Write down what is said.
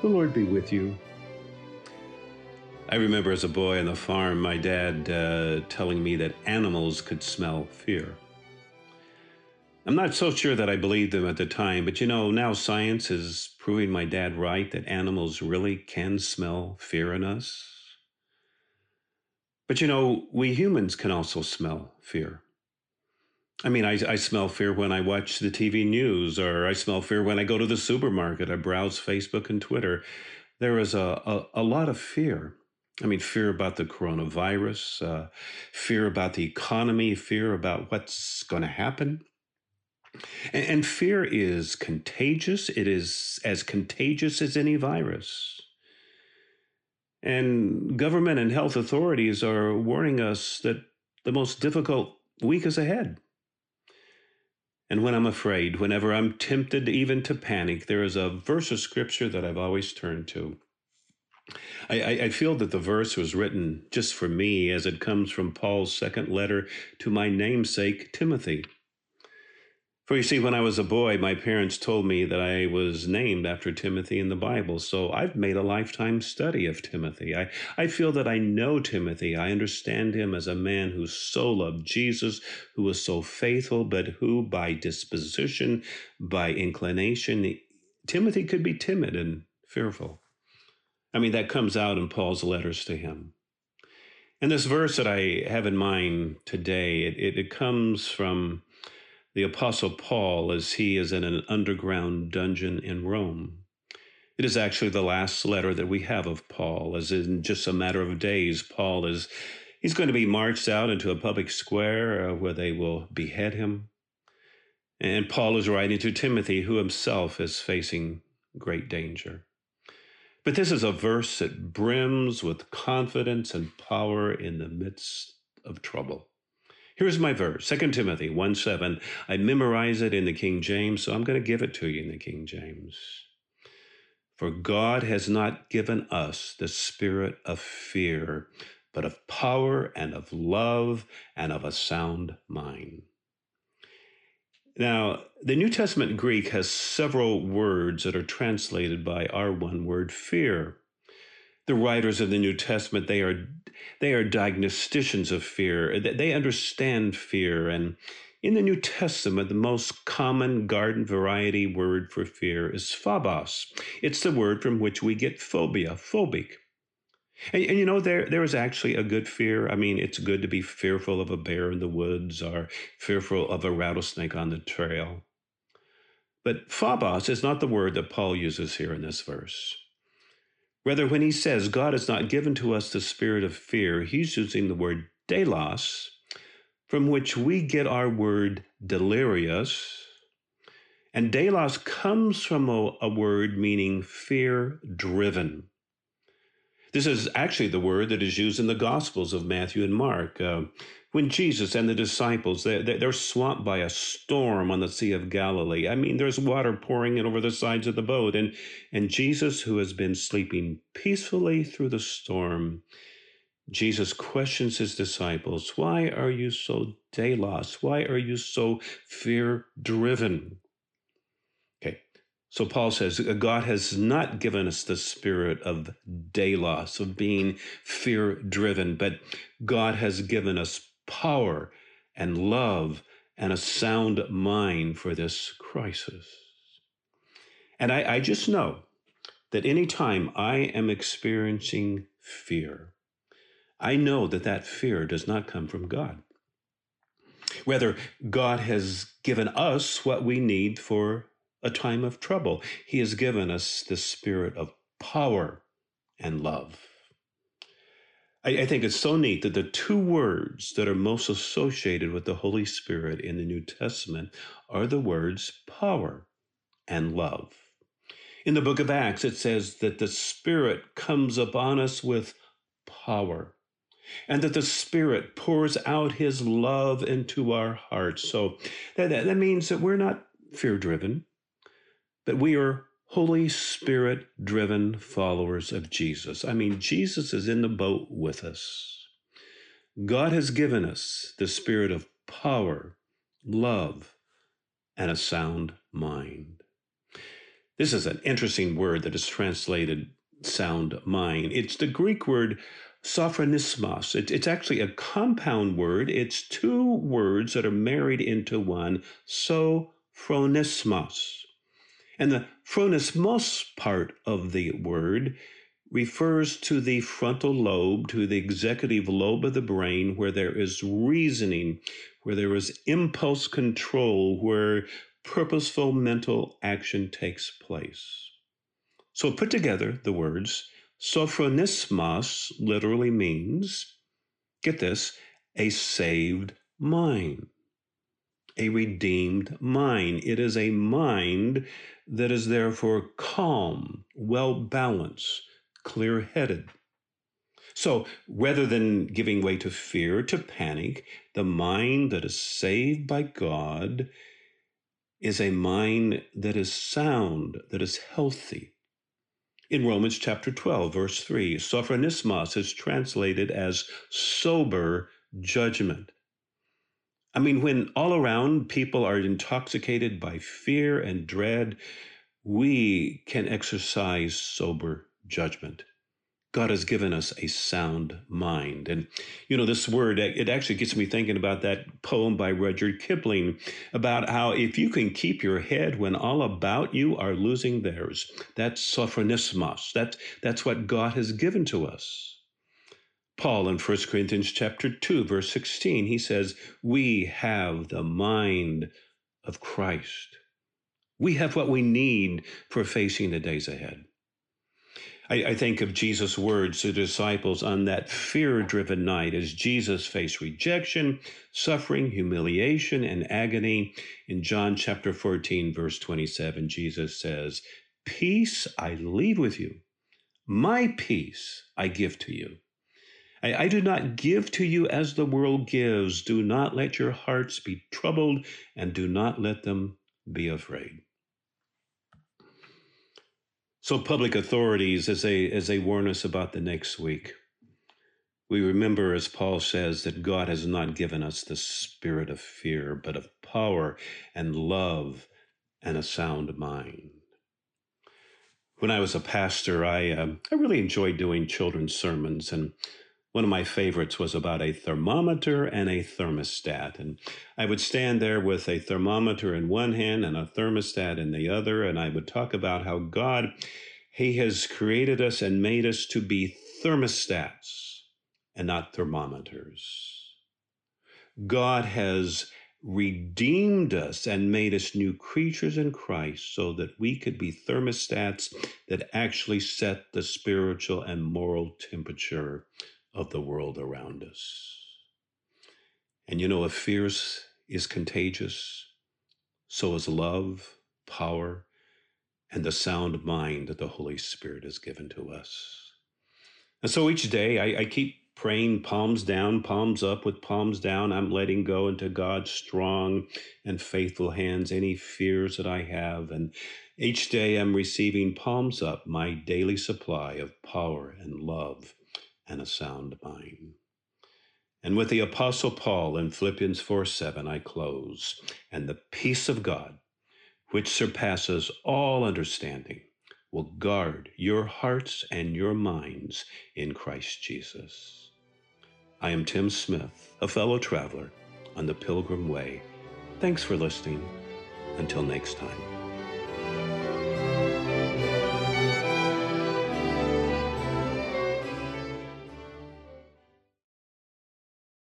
The Lord be with you. I remember as a boy on the farm, my dad telling me that animals could smell fear. I'm not so sure that I believed him at the time, but now science is proving my dad right that animals really can smell fear in us. But we humans can also smell fear. I mean, I smell fear when I watch the TV news, or I smell fear when I go to the supermarket. I browse Facebook and Twitter. There is a lot of fear. I mean, fear about the coronavirus, fear about the economy, fear about what's going to happen. And fear is contagious. It is as contagious as any virus. And government and health authorities are warning us that the most difficult week is ahead. And when I'm afraid, whenever I'm tempted even to panic, there is a verse of scripture that I've always turned to. I feel that the verse was written just for me, as it comes from Paul's second letter to my namesake, Timothy. For you see, when I was a boy, my parents told me that I was named after Timothy in the Bible, so I've made a lifetime study of Timothy. I feel that I know Timothy. I understand him as a man who so loved Jesus, who was so faithful, but who by disposition, by inclination, Timothy could be timid and fearful. I mean, that comes out in Paul's letters to him. And this verse that I have in mind today, it comes from the Apostle Paul as he is in an underground dungeon in Rome. It is actually the last letter that we have of Paul, as in just a matter of days, he's going to be marched out into a public square where they will behead him. And Paul is writing to Timothy, who himself is facing great danger. But this is a verse that brims with confidence and power in the midst of trouble. Here's my verse, 2 Timothy 1:7. I memorize it in the King James, so I'm going to give it to you in the King James. For God has not given us the spirit of fear, but of power and of love and of a sound mind. Now, the New Testament Greek has several words that are translated by our one word, fear. The writers of the New Testament, they are diagnosticians of fear. They understand fear. And in the New Testament, the most common garden variety word for fear is phobos. It's the word from which we get phobia, phobic. And there is actually a good fear. I mean, it's good to be fearful of a bear in the woods or fearful of a rattlesnake on the trail. But phobos is not the word that Paul uses here in this verse. Rather, when he says God has not given to us the spirit of fear, he's using the word delos, from which we get our word delirious. And delos comes from a word meaning fear-driven. This is actually the word that is used in the Gospels of Matthew and Mark. When Jesus and the disciples, they're swamped by a storm on the Sea of Galilee. I mean, there's water pouring in over the sides of the boat. And Jesus, who has been sleeping peacefully through the storm, Jesus questions his disciples, why are you so delos? Why are you so fear-driven? Okay. So Paul says, God has not given us the spirit of delos, of being fear-driven, but God has given us power and love and a sound mind for this crisis. And I just know that anytime I am experiencing fear, I know that fear does not come from God. Rather, God has given us what we need for a time of trouble. He has given us the spirit of power and love. I think it's so neat that the two words that are most associated with the Holy Spirit in the New Testament are the words power and love. In the book of Acts, it says that the Spirit comes upon us with power, and that the Spirit pours out his love into our hearts. So that means that we're not fear-driven, but we are Holy Spirit-driven followers of Jesus. I mean, Jesus is in the boat with us. God has given us the spirit of power, love, and a sound mind. This is an interesting word that is translated sound mind. It's the Greek word sophronismos. It's actually a compound word. It's two words that are married into one, sophronismos. And the phronismos part of the word refers to the frontal lobe, to the executive lobe of the brain, where there is reasoning, where there is impulse control, where purposeful mental action takes place. So put together the words, sophronismos literally means, get this, a saved mind, a redeemed mind. It is a mind that is therefore calm, well balanced, clear headed. So rather than giving way to fear, to panic, the mind that is saved by God is a mind that is sound, that is healthy. In Romans chapter 12, verse 3, sophronismos is translated as sober judgment. I mean, when all around people are intoxicated by fear and dread, we can exercise sober judgment. God has given us a sound mind. And, this word, it actually gets me thinking about that poem by Rudyard Kipling about how if you can keep your head when all about you are losing theirs, that's sophronismos. That's what God has given to us. Paul in 1 Corinthians chapter 2, verse 16, he says, we have the mind of Christ. We have what we need for facing the days ahead. I think of Jesus' words to the disciples on that fear-driven night as Jesus faced rejection, suffering, humiliation, and agony. In John chapter 14, verse 27, Jesus says, peace I leave with you. My peace I give to you. I do not give to you as the world gives. Do not let your hearts be troubled, and do not let them be afraid. So public authorities, as they warn us about the next week, we remember, as Paul says, that God has not given us the spirit of fear, but of power and love and a sound mind. When I was a pastor, I really enjoyed doing children's sermons, and one of my favorites was about a thermometer and a thermostat. And I would stand there with a thermometer in one hand and a thermostat in the other, and I would talk about how God, He has created us and made us to be thermostats and not thermometers. God has redeemed us and made us new creatures in Christ so that we could be thermostats that actually set the spiritual and moral temperature of the world around us. And if fear is contagious, so is love, power, and the sound mind that the Holy Spirit has given to us. And so each day I keep praying palms down, palms up. With palms down, I'm letting go into God's strong and faithful hands any fears that I have. And each day I'm receiving palms up, my daily supply of power and love and a sound mind. And with the Apostle Paul in Philippians 4:7, I close. And the peace of God, which surpasses all understanding, will guard your hearts and your minds in Christ Jesus. I am Tim Smith, a fellow traveler on the Pilgrim Way. Thanks for listening. Until next time.